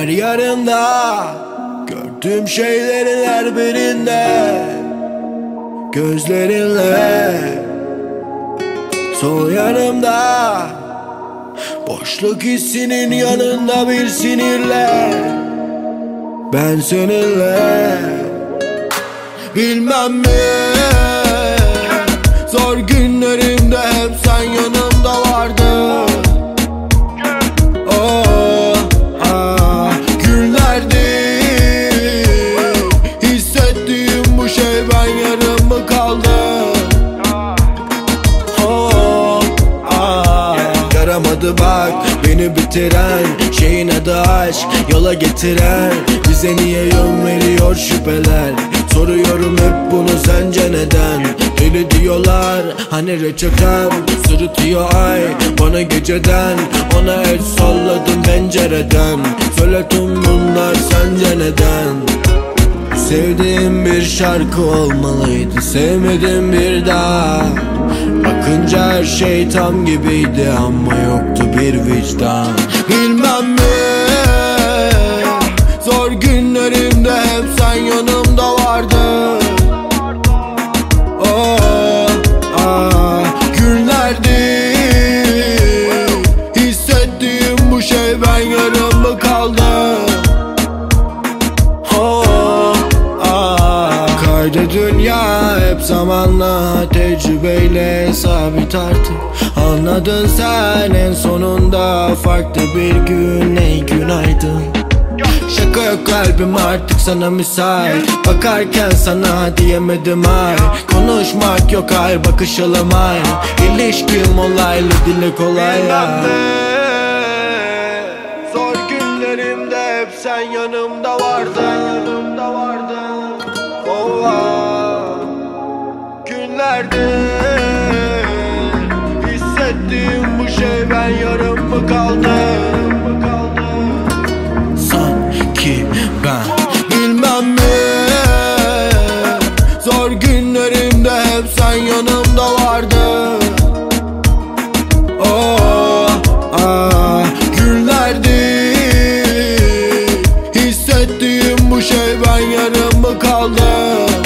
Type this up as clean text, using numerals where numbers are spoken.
Her yarında gördüğüm şeylerin her birinde gözlerinle. Sol yanımda boşluk hissinin yanında bir sinirle. Ben seninle bilmem mi, zor günlerimde hep sen yanımda vardın. Oh, ah, günlerdi hissettiğim bu şey, ben yarım mı kaldım? Oh, ah, yaramadı bak beni bitiren şeyin adı aşk, yola getiren bize niye yön veriyor şüpheler. Soruyorum hep bunu, sence neden? Deli diyorlar hani reçetem, sırıtıyor ay bana geceden. Ona el salladım pencereden, söyle tüm bunlar sence neden? Sevdiğim bir şarkı olmalıydı, sevmedim bir daha. Bakınca her şey tam gibiydi ama yoktu bir vicdan. Bilmem mi, zor günlerimde hep sen yanımda vardın. Oh, ah, günlerdi hissettiğim bu şey, ben yarım mı kaldım? Oh, ah, kaydı dünya hep zamanla, tecrübeyle sabit artık. Anladın sen en sonunda, farklı bir gün, ey günaydın. Şaka yok kalbim artık sana müsait, bakarken sana diyemedim ay. Konuşmak yok ay, bakışalım ay. İlişkim olaylı, dili kolay ya. Zor günlerimde hep sen yanımda vardın. Oh, ah, günlerde hissettiğim bu şey, ben yarım mı kaldım? Sanki ben bilmem mi, zor günlerimde hep sen yanımda vardın. Oh, ah, günlerdi hissettiğim bu şey, ben yarım mı kaldım?